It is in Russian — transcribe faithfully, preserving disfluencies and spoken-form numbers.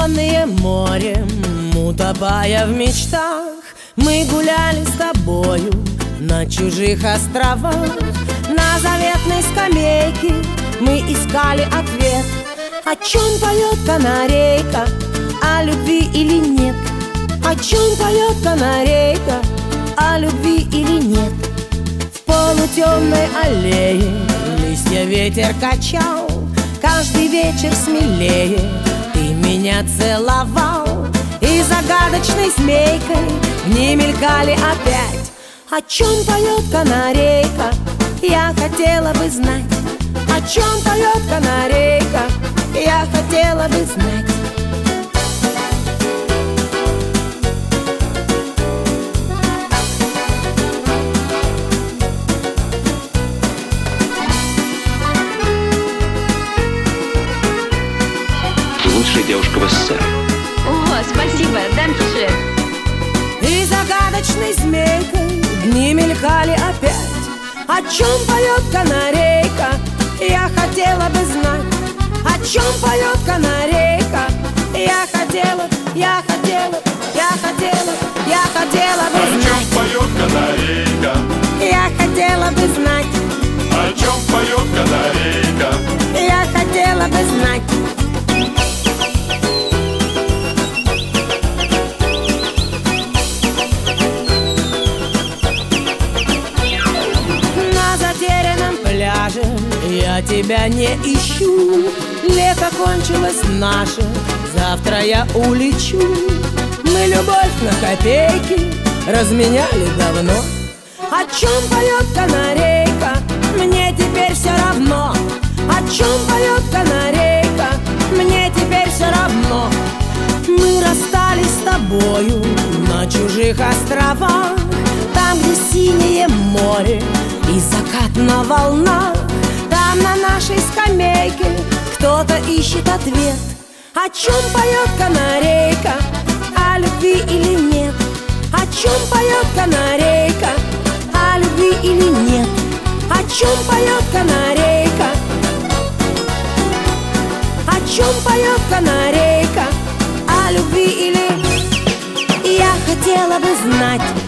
Плененные морем, утопая в мечтах, мы гуляли с тобою на чужих островах. На заветной скамейке мы искали ответ. О чем поет канарейка, о любви или нет? О чем поет канарейка, о любви или нет? В полутемной аллее листья ветер качал. Каждый вечер смелее ты меня целовал. И загадочной змейкой дни мелькали опять. О чем поет канарейка, я хотела бы знать. О чем поет канарейка, я хотела бы знать. Лучшая девушка в СССР. О, спасибо, данкишен. И загадочной змейкой дни мелькали опять. О чем поет канарейка, я хотела бы знать. О чем поет канарейка, я хотела, я хотела, я хотела, я хотела бы знать. О чем поет канарейка, я хотела бы знать. о чем поет канарейка, я хотела бы знать. Я тебя не ищу, лето кончилось наше, завтра я улечу. Мы любовь на копейки разменяли давно. О чем поет канарейка, мне теперь все равно. О чем поет канарейка, мне теперь все равно. Мы расстались с тобою на чужих островах, там, где синее море и закат на волнах. Там на нашей скамейке кто-то ищет ответ. О чем поет канарейка, о любви или нет? О чем поет канарейка, о любви или нет? О чем поет канарейка, о чем поет канарейка, о любви или... Я хотела бы знать.